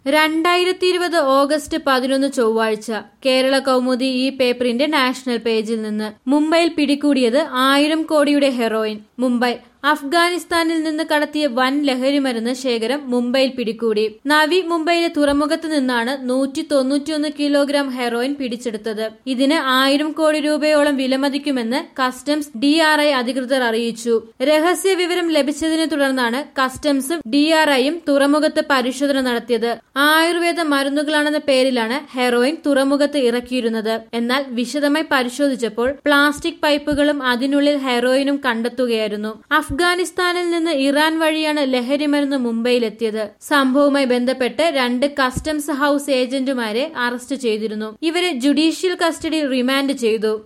2020 August 11 ചൊവ്വാഴ്ച കേരള കൗമുദി ഈ പേപ്പറിന്റെ നാഷണൽ പേജിൽ നിന്ന് മുംബൈയിൽ പിടികൂടിയത് 1000 കോടിയുടെ ഹെറോയിൻ. മുംബൈ അഫ്ഗാനിസ്ഥാനിൽ നിന്ന് കടത്തിയ വൻ ലഹരിമരുന്ന് ശേഖരം മുംബൈയിൽ പിടികൂടി. നവി മുംബൈയിലെ തുറമുഖത്ത് നിന്നാണ് 191 കിലോഗ്രാം ഹെറോയിൻ പിടിച്ചെടുത്തത്. ഇതിന് 1000 കോടി രൂപയോളം വിലമതിക്കുമെന്ന് കസ്റ്റംസ് DRI അധികൃതർ അറിയിച്ചു. രഹസ്യ വിവരം ലഭിച്ചതിനെ തുടർന്നാണ് കസ്റ്റംസും DRIയും തുറമുഖത്ത് പരിശോധന നടത്തിയത്. ആയുർവേദ മരുന്നുകളാണെന്ന പേരിലാണ് ഹെറോയിൻ തുറമുഖത്ത് ഇറക്കിയിരുന്നത്. എന്നാൽ വിശദമായി പരിശോധിച്ചപ്പോൾ പ്ലാസ്റ്റിക് പൈപ്പുകളും അതിനുള്ളിൽ ഹെറോയിനും കണ്ടെത്തുകയായിരുന്നു. അഫ്ഗാനിസ്ഥാനിൽ നിന്ന് ഇറാൻ വഴിയാണ് ലഹരിമരുന്ന് മുംബൈയിലെത്തിയത്. സംഭവവുമായി ബന്ധപ്പെട്ട് 2 കസ്റ്റംസ് ഹൌസ് ഏജന്റുമാരെ അറസ്റ്റ് ചെയ്തിരുന്നു. ഇവരെ ജുഡീഷ്യൽ കസ്റ്റഡിയിൽ റിമാൻഡ് ചെയ്തു.